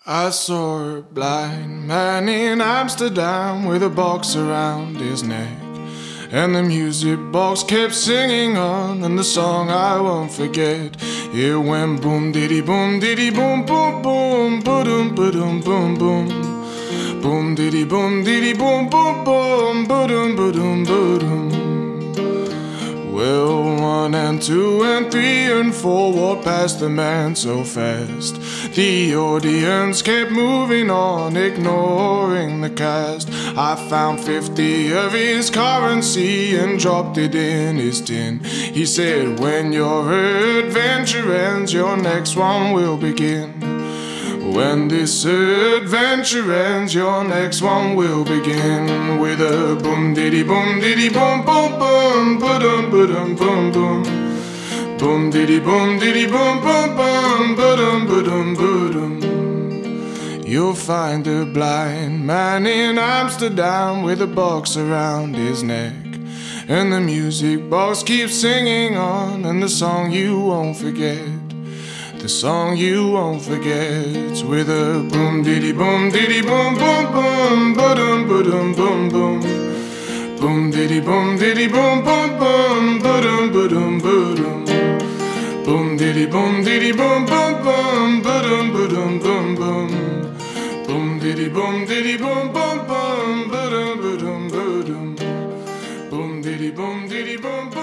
I saw a blind man in Amsterdam with a box around his neck. And the music box kept singing on, and the song I won't forget. It went boom diddy boom boom boom, ba-dum ba-dum boom boom. Boom diddy boom boom boom, ba-dum ba-dum ba-dum. Well, 1 and 2 and 3 and 4 walked past the man so fast. The audience kept moving on, ignoring the cast. I found 50 of his currency and dropped it in his tin. He said, when your adventure ends, your next one will begin. When this adventure ends, your next one will begin. With a boom diddy boom boom boom, ba-dum ba-dum boom boom. Boom diddy boom boom boom, ba-dum ba-dum ba-dum. You'll find a blind man in Amsterdam with a box around his neck. And the music box keeps singing on, and the song you won't forget. The song you won't forget. With a boom diddy boom boom boom, ba-dum ba-dum boom boom. Boom diddy boom boom boom, ba-dum ba-dum ba-dum. Boom diddy boom boom boom, ba-dum ba-dum boom boom. Boom diddy boom boom boom, ba-dum ba-dum ba-dum. Boom diddy boom boom.